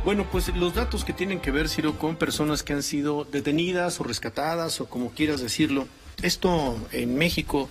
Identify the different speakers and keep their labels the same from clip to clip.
Speaker 1: Bueno, pues los datos que tienen que ver, Ciro, con personas que han sido detenidas o rescatadas o como quieras decirlo. Esto en México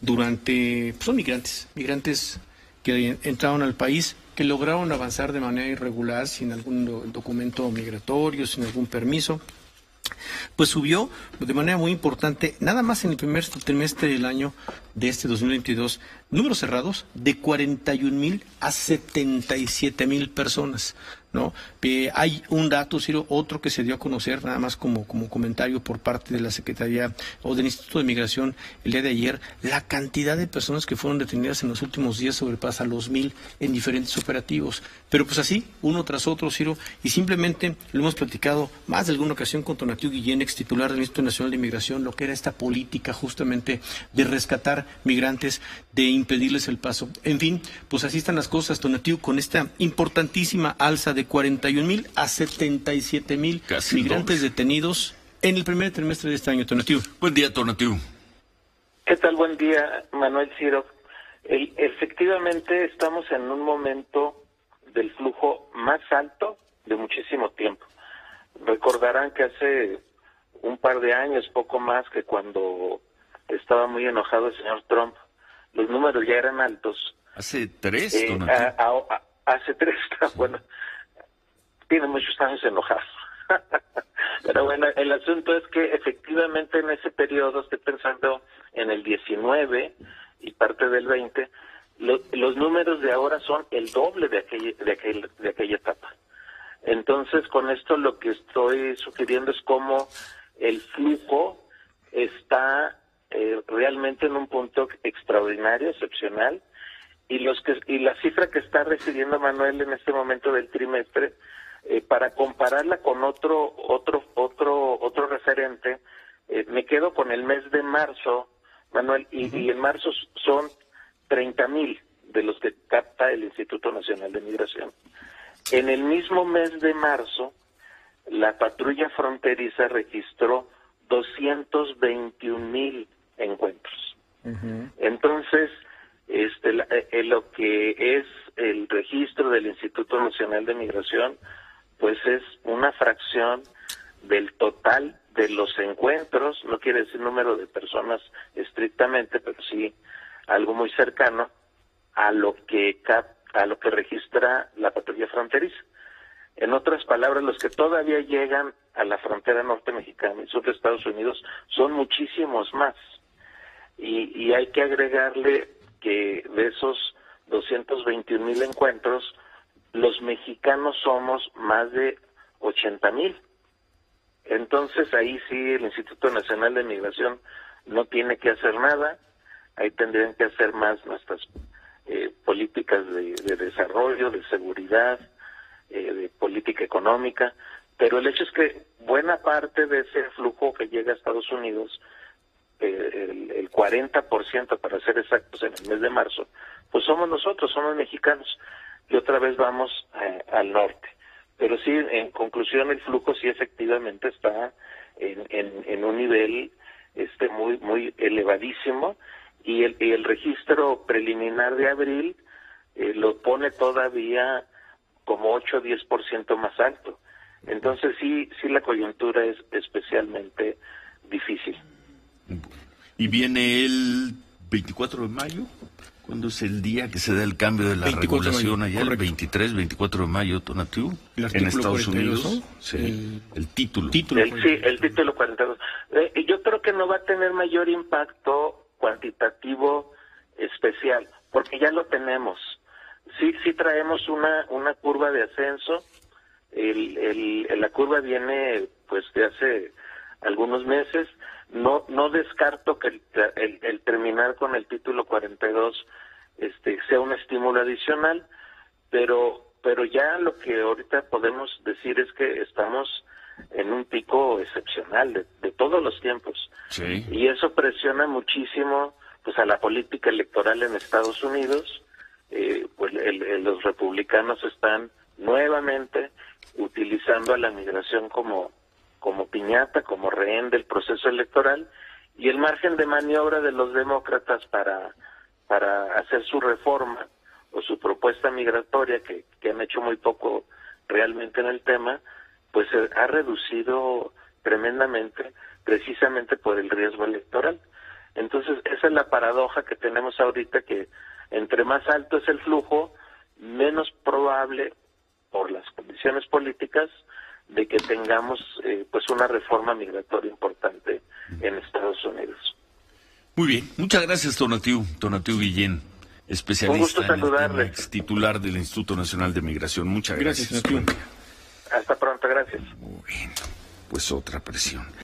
Speaker 1: son migrantes que entraron al país, que lograron avanzar de manera irregular, sin algún documento migratorio, sin algún permiso. Pues subió de manera muy importante, nada más en el primer trimestre del año de este 2022, números cerrados de 41,000 a 77,000 personas, ¿no? Hay un dato, Ciro, otro que se dio a conocer, nada más como comentario por parte de la Secretaría o del Instituto de Migración el día de ayer. La cantidad de personas que fueron detenidas en los últimos días sobrepasa los 1,000 en diferentes operativos. Pero pues así, uno tras otro, Ciro, y simplemente lo hemos platicado más de alguna ocasión con Tonatiuh Guillén, ex titular del Instituto Nacional de Migración, lo que era esta política justamente de rescatar migrantes, de impedirles el paso. En fin, pues así están las cosas, Tonatiuh, con esta importantísima alza de 41,000 a 77,000 migrantes detenidos en el primer trimestre de este año, Tonatiuh.
Speaker 2: Buen día, Tonatiuh.
Speaker 3: ¿Qué tal? Buen día, Manuel, Ciro. Efectivamente, estamos en un momento del flujo más alto de muchísimo tiempo. Recordarán que hace un par de años, poco más, que cuando estaba muy enojado el señor Trump, los números ya eran altos.
Speaker 2: Hace 3, Tonatiuh.
Speaker 3: Hace 3, bueno, tiene muchos años enojado. Pero bueno, el asunto es que efectivamente en ese periodo, estoy pensando en el 19 y parte del 20, los números de ahora son el doble de aquella etapa. Entonces, con esto lo que estoy sugiriendo es cómo el flujo está realmente en un punto extraordinario, excepcional, y la cifra que está recibiendo Manuel en este momento del trimestre, para compararla con otro referente, me quedo con el mes de marzo, Manuel, y en marzo son 30,000 de los que capta el Instituto Nacional de Migración. En el mismo mes de marzo, la patrulla fronteriza registró 221,000 encuentros. Entonces, lo que es el registro del Instituto Nacional de Migración, pues es una fracción del total de los encuentros, no quiere decir número de personas estrictamente, pero sí algo muy cercano a lo que registra la patrulla fronteriza. En otras palabras, los que todavía llegan a la frontera norte mexicana y sur de Estados Unidos son muchísimos más. Y hay que agregarle que de esos 221,000 encuentros, los mexicanos somos más de 80,000. Entonces ahí sí el Instituto Nacional de Migración no tiene que hacer nada, ahí tendrían que hacer más nuestras políticas de desarrollo, de seguridad, de política económica, pero el hecho es que buena parte de ese flujo que llega a Estados Unidos, el 40% para ser exactos en el mes de marzo, pues somos nosotros, somos mexicanos, y otra vez vamos al norte. Pero sí, en conclusión, el flujo sí efectivamente está en un nivel muy muy elevadísimo, y el registro preliminar de abril lo pone todavía como 8 o 10% más alto. Entonces sí la coyuntura es especialmente difícil.
Speaker 2: ¿Y viene el 24 de mayo? ¿Cuándo es el día que se da el cambio de la regulación allá? El 23, 24 de mayo, Tonatiuh, en Estados
Speaker 1: 42,
Speaker 2: Unidos. Sí, el título.
Speaker 3: El título 42. Yo creo que no va a tener mayor impacto cuantitativo especial, porque ya lo tenemos. Sí traemos una curva de ascenso. La curva viene pues de hace algunos meses. No descarto que el terminar con el título 42 sea un estímulo adicional, pero ya lo que ahorita podemos decir es que estamos en un pico excepcional de todos los tiempos.
Speaker 2: Sí.
Speaker 3: Y eso presiona muchísimo pues a la política electoral en Estados Unidos. Pues los republicanos están nuevamente utilizando a la migración como piñata, como rehén del proceso electoral, y el margen de maniobra de los demócratas para hacer su reforma o su propuesta migratoria, que han hecho muy poco realmente en el tema, pues se ha reducido tremendamente precisamente por el riesgo electoral. Entonces, esa es la paradoja que tenemos ahorita, que entre más alto es el flujo, menos probable, por las condiciones políticas, de que tengamos pues una reforma migratoria importante en Estados Unidos.
Speaker 2: Muy bien, muchas gracias, Tonatiuh Guillén, especialista en el tema, ex titular del Instituto Nacional de Migración. Muchas gracias.
Speaker 3: Hasta pronto, gracias.
Speaker 2: Bueno, pues otra presión.